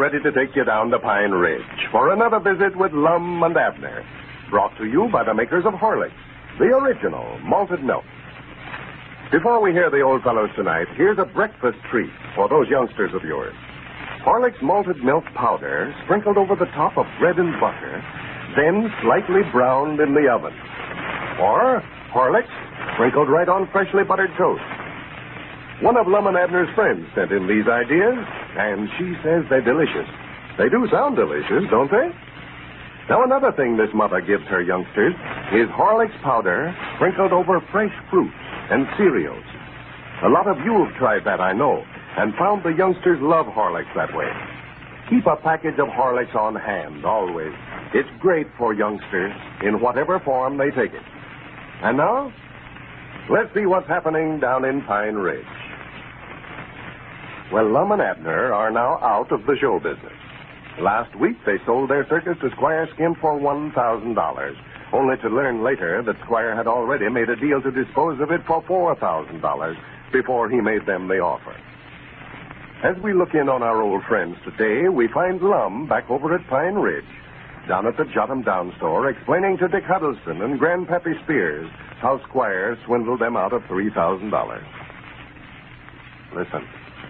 ready to take you down to Pine Ridge for another visit with Lum and Abner, brought to you by the makers of Horlicks, the original malted milk. Before we hear the old fellows tonight, here's a breakfast treat for those youngsters of yours. Horlicks malted milk powder sprinkled over the top of bread and butter, then slightly browned in the oven. Or Horlicks sprinkled right on freshly buttered toast. One of Lum and Abner's friends sent in these ideas, and she says they're delicious. They do sound delicious, don't they? Now, another thing this mother gives her youngsters is Horlicks powder sprinkled over fresh fruits and cereals. A lot of you have tried that, I know, and found the youngsters love Horlicks that way. Keep a package of Horlicks on hand, always. It's great for youngsters in whatever form they take it. And now, let's see what's happening down in Pine Ridge. Well, Lum and Abner are now out of the show business. Last week, they sold their circus to Squire Skimp for $1,000, only to learn later that Squire had already made a deal to dispose of it for $4,000 before he made them the offer. As we look in on our old friends today, we find Lum back over at Pine Ridge, down at the Jot 'em Down store, explaining to Dick Huddleston and Grandpappy Spears how Squire swindled them out of $3,000. Listen.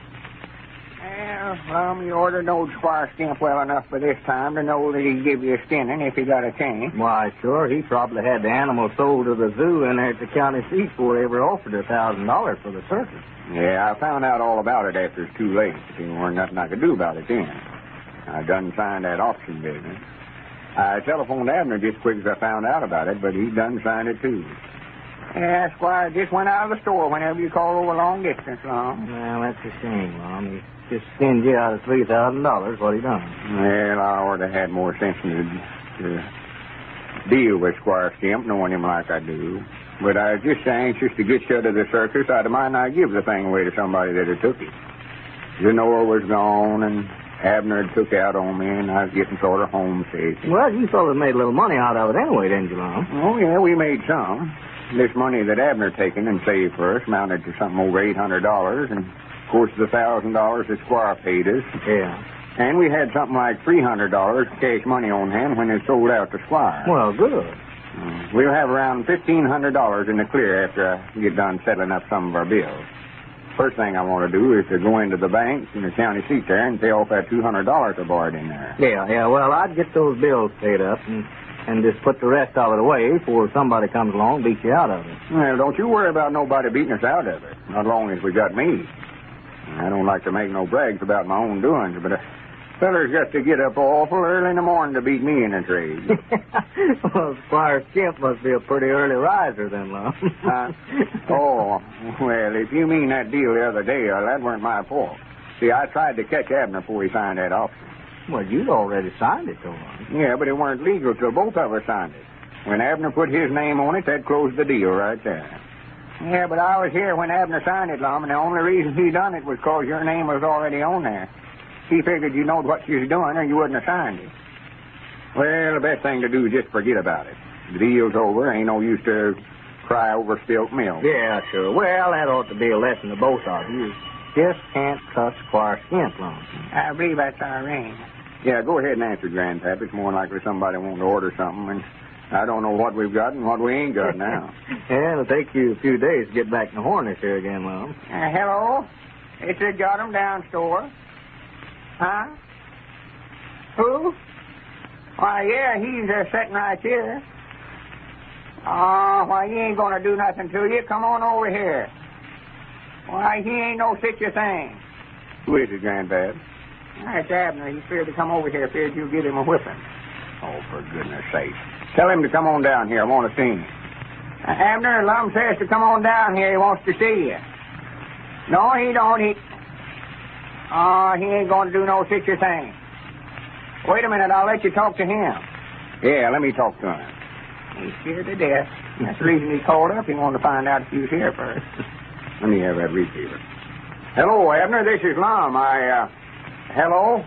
Well, Lum, you ordered old Squire Skimp well enough by this time to know that he'd give you a skinning if he got a chance. Why, sure. He probably had the animal sold to the zoo in there at the county seat before he ever offered $1,000 for the circus. Yeah, I found out all about it after it's too late. There weren't nothing I could do about it then. I done signed that auction business. I telephoned Abner just quick as I found out about it, but he done signed it, too. Yeah, Squire just went out of the store whenever you call over long distance, Lum. Well, that's a shame, Lum. He just skinned you out of $3,000. What he done? Well, I ought to have had more sense to deal with Squire Skimp, knowing him like I do. But I was just so anxious to get you out of the circus, I'd mind not give the thing away to somebody that had took it. Lenore was gone, and Abner had took out on me, and I was getting sort of homesick. Well, you fellas made a little money out of it anyway, didn't you, Lum? Oh, yeah, we made some. This money that Abner taken and saved for us amounted to something over $800, and, of course, the $1,000 that Squire paid us. Yeah. And we had something like $300 cash money on hand when it sold out to Squire. Well, good. We'll have around $1,500 in the clear after I get done settling up some of our bills. First thing I want to do is to go into the bank in the county seat there and pay off that $200 I borrowed in there. Yeah. Well, I'd get those bills paid up and just put the rest of it away before somebody comes along and beats you out of it. Well, don't you worry about nobody beating us out of it, not long as we got me. I don't like to make no brags about my own doings, but feller's got to get up awful early in the morning to beat me in a trade. Well, Squire Skimp must be a pretty early riser then, Lum. Oh, well, if you mean that deal the other day, that weren't my fault. See, I tried to catch Abner before he signed that option. Well, you'd already signed it, though, Lum. Yeah, but it weren't legal till both of us signed it. When Abner put his name on it, that closed the deal right there. Yeah, but I was here when Abner signed it, Lum, and the only reason he done it was because your name was already on there. He figured you knowed what you was doing or you wouldn't have signed it. Well, the best thing to do is just forget about it. The deal's over. Ain't no use to cry over spilt milk. Yeah, sure. Well, that ought to be a lesson to both of you. Just can't cuss Squire Skimp, Lum. I believe that's our ring. Yeah, go ahead and answer, Grandpap. It's more likely somebody wanting to order something, and I don't know what we've got and what we ain't got now. Yeah, it'll take you a few days to get back in the harness here again, Lum. Hello? It's the Jot 'em Down store. Huh? Who? Why, yeah, he's sitting right here. Oh, why, he ain't going to do nothing to you. Come on over here. Why, he ain't no such a thing. Who is it, Granddad? That's Abner. He's feared to come over here. Feared you'll give him a whipping. Oh, for goodness sake. Tell him to come on down here. I want to see him. Abner, Lum says to come on down here. He wants to see you. No, he don't. Oh, he ain't going to do no such a thing. Wait a minute, I'll let you talk to him. Yeah, let me talk to him. He's scared to death. That's the reason he called up. He wanted to find out if you was here first. Let me have that receiver. Hello, Abner, this is Lum. Hello?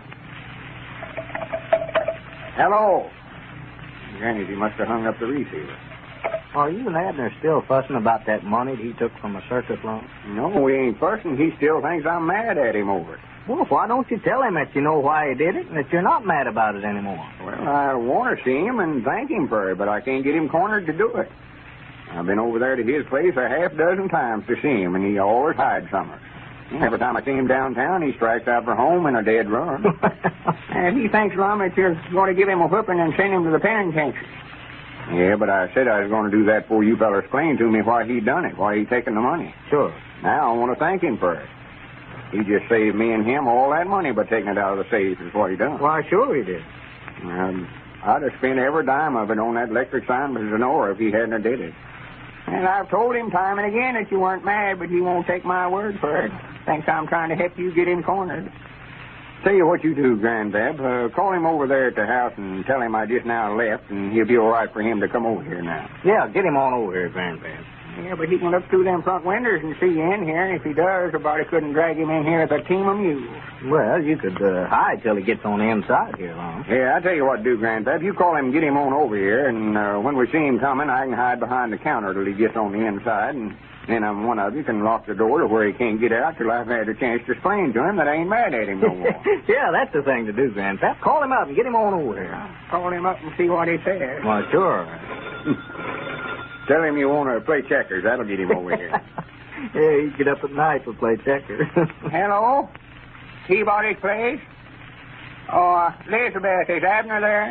Hello? Granny, he must have hung up the receiver. Are you and Abner still fussing about that money that he took from a circus, Lum? No, we ain't fussing. He still thinks I'm mad at him over it. Well, why don't you tell him that you know why he did it and that you're not mad about it anymore? Well, I want to see him and thank him for it, but I can't get him cornered to do it. I've been over there to his place a half dozen times to see him, and he always hides somewhere. Every time I see him downtown, he strikes out for home in a dead run. And he thinks, Lum, that you're going to give him a whipping and send him to the penitentiary. Yeah, but I said I was going to do that before you fellas explained to me why he done it, why he taken the money. Sure. Now I want to thank him for it. He just saved me and him all that money by taking it out of the safe is what he done. Why, sure he did. I'd have spent every dime of it on that electric sign for Sonora if he hadn't have did it. And I've told him time and again that you weren't mad, but he won't take my word for it. Thinks I'm trying to help you get him cornered. Tell you what you do, Granddad. Call him over there at the house and tell him I just now left, and he'll be all right for him to come over here now. Yeah, get him on over here, Granddad. Yeah, but he can look through them front windows and see you in here, and if he does, nobody couldn't drag him in here with a team of mules. Well, you could hide till he gets on the inside here, Lum. Yeah, I'll tell you what to do, Granddad. You call him and get him on over here, and when we see him coming, I can hide behind the counter till he gets on the inside, and then one of you can lock the door to where he can't get out till I've had a chance to explain to him that I ain't mad at him no more. Yeah, that's the thing to do, Grandpap. Call him up and get him on over here. Call him up and see what he says. Well, sure. Tell him you want to play checkers. That'll get him over here. Yeah, he'd get up at night to play checkers. Hello? Peabody's place? Oh, Elizabeth, is Abner there?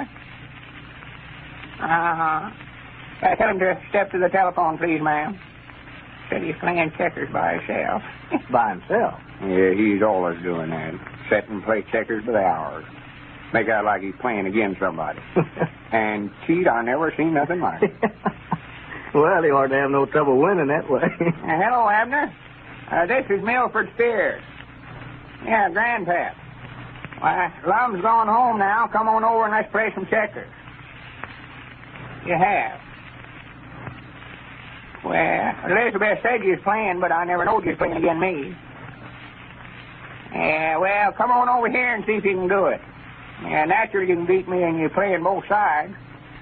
Uh-huh. Tell him to step to the telephone, please, ma'am. Said he's playing checkers by himself. By himself? Yeah, he's always doing that. Sit and play checkers by the hours. Make out like he's playing against somebody. And, cheat, I never seen nothing like it. Well, he ought to have no trouble winning that way. Hello, Abner. This is Milford Spears. Yeah, Grandpap. Why, Lum's gone home now. Come on over and let's play some checkers. You have. Well, Elizabeth said you was playing, but I never knowed you was playing against me. Yeah, well, come on over here and see if you can do it. Yeah, naturally you can beat me and you're playing both sides.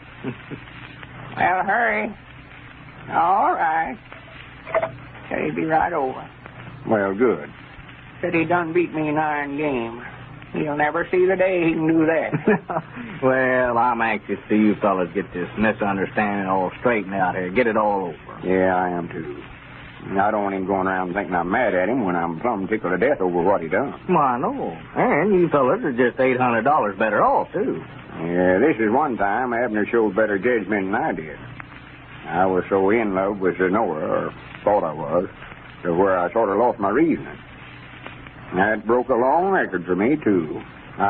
Well, hurry. All right. Said he'd be right over. Well, good. Said he done beat me in iron game. He'll never see the day he can do that. Well, I'm anxious to see you fellas get this misunderstanding all straightened out here. Get it all over. Yeah, I am, too. I don't want him going around thinking I'm mad at him when I'm plumb tickled to death over what he done. Why, no. And you fellas are just $800 better off, too. Yeah, this is one time Abner showed better judgment than I did. I was so in love with Sonora, or thought I was, to where I sort of lost my reasoning. That broke a long record for me, too.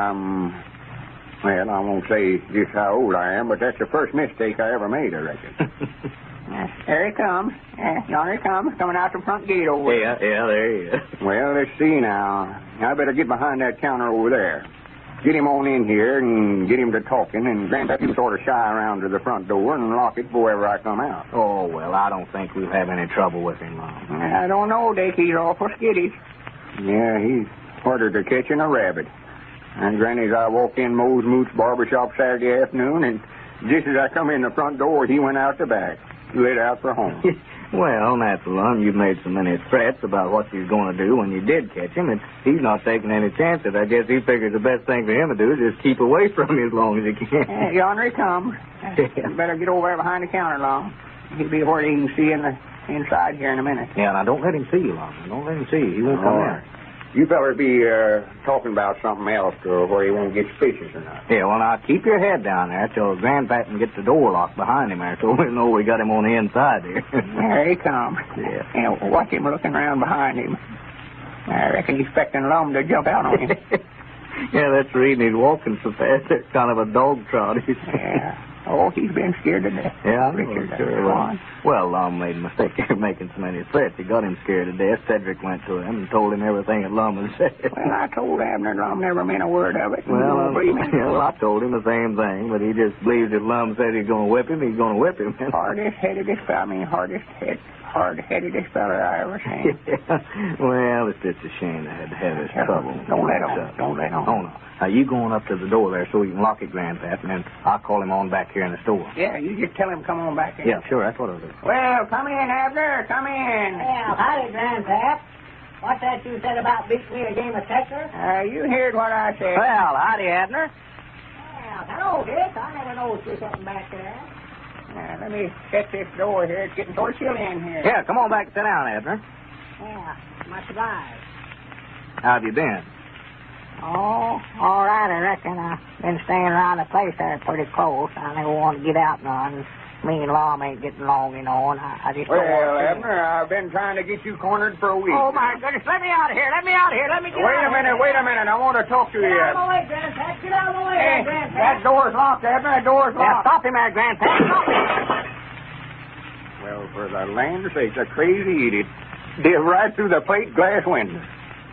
Well, I won't say just how old I am, but that's the first mistake I ever made, I reckon. There he comes. Yonder he comes, coming out the front gate over there. Yeah, there he is. Well, let's see now. I better get behind that counter over there. Get him on in here and get him to talking, and Grandpap, you sort of shy around to the front door and lock it before I come out. Oh, well, I don't think we'll have any trouble with him, Mom. I don't know, Dick. He's awful skittish. Yeah, he's harder to catch than a rabbit. And, Granny, as I walked in Moe's Moots barbershop Saturday afternoon, and just as I come in the front door, he went out the back. Lit out for home. Well, natural, you've made so many threats about what you're going to do when you did catch him, and he's not taking any chances. I guess he figures the best thing for him to do is just keep away from you as long as he can. Yonder he comes. You better get over there behind the counter, Long. He'll be where he can see in the inside here in a minute. Yeah, now don't let him see you, Long. Don't let him see you. He won't come in. You fellas be talking about something else to where he won't get suspicious or not. Yeah, well, now keep your head down there till Grandpap can get the door locked behind him there so we know we got him on the inside here. There he comes. Yeah. And watch him looking around behind him. I reckon he's expecting Lum to jump out on him. Yeah, that's the reason he's walking so fast. It's kind of a dog trot. Yeah. Oh, he's been scared to death. Yeah, Richard, sure. Well, Lum made a mistake of making so many threats. He got him scared to death. Cedric went to him and told him everything that Lum had said. Well, I told Abner Lum never meant a word of it. Well, I told him the same thing, but he just believes if Lum said he's going to whip him, he's going to whip him. Hardest-headed feller I ever seen. Yeah. Well, it's just a shame I had to have this trouble. Don't let on. Don't let on. Oh, no. Now, you going up to the door there so you can lock it, Grandpap, and then I'll call him on back here in the store. Yeah, you just tell him come on back in. Yeah, sure, that's what I'll do. Well, come in, Abner. Come in. Yeah, howdy, Grandpap. What's that you said about beating me in a game of Texas? You heard what I said. Well, howdy, Abner. Well, hello, Dick. I never noticed you something back there. Let me shut this door here. It's getting sort of chilly in here. Yeah, come on back and sit down, Abner. Yeah, much obliged. How have you been? Oh, all right, I reckon. I've been staying around the place there pretty close. I never want to get out none. Me and Lom ain't getting along, you know, and I just don't Well, want to. Abner, I've been trying to get you cornered for a week. Oh, my goodness. Let me out of here. Let me out of here. Let me get Wait out a minute. I want to talk to you. Get out of the way, Grandpa. Get out of the way, Hey, Grandpa. that door's locked, Abner. That door's Yeah, locked. stop him there, Grandpa. Stop him. Well, for the land sakes, a crazy idiot. Did right through the plate glass window.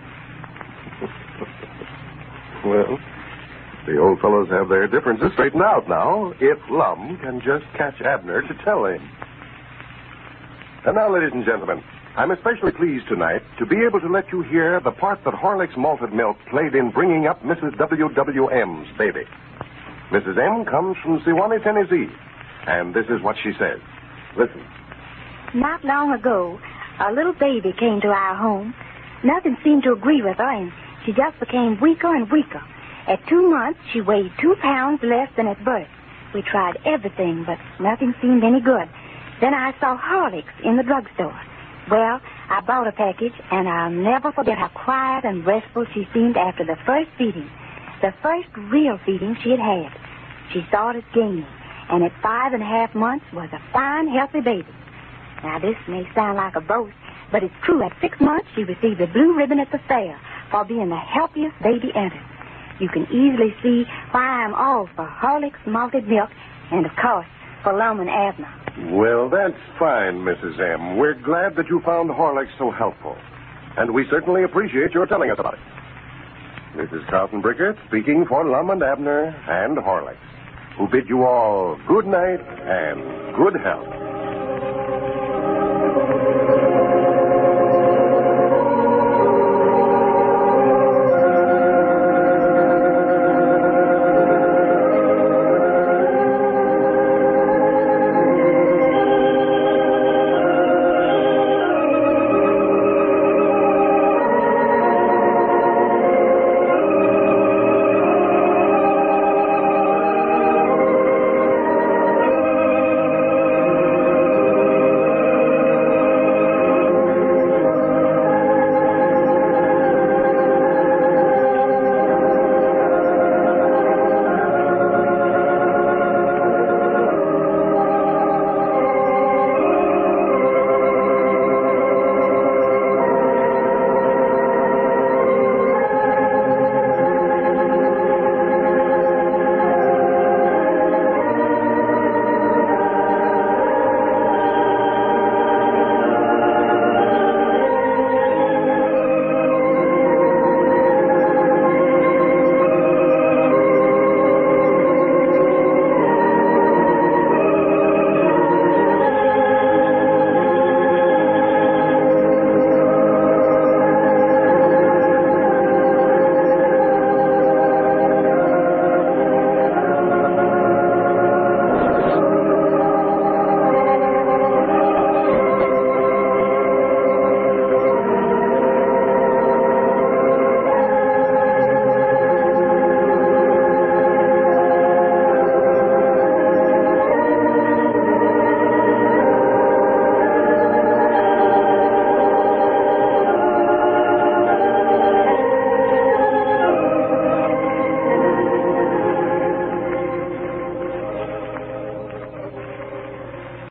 Well, the old fellows have their differences straightened out now, if Lum can just catch Abner to tell him. And now, ladies and gentlemen, I'm especially pleased tonight to be able to let you hear the part that Horlick's malted milk played in bringing up Mrs. W.W.M.'s baby. Mrs. M comes from Sewanee, Tennessee, and this is what she says. Listen. Not long ago, a little baby came to our home. Nothing seemed to agree with her, and she just became weaker and weaker. At 2 months, she weighed 2 pounds less than at birth. We tried everything, but nothing seemed any good. Then I saw Horlicks in the drugstore. Well, I bought a package, and I'll never forget how quiet and restful she seemed after the first feeding. The first real feeding she had had. She started gaining, and at 5.5 months was a fine, healthy baby. Now, this may sound like a boast, but it's true. At 6 months, she received a blue ribbon at the fair for being the healthiest baby entered. You can easily see why I'm all for Horlick's malted milk and, of course, for Lum and Abner. Well, that's fine, Mrs. M. We're glad that you found Horlicks so helpful. And we certainly appreciate your telling us about it. This is Carlton Brickert speaking for Lum and Abner and Horlicks, who bid you all good night and good health.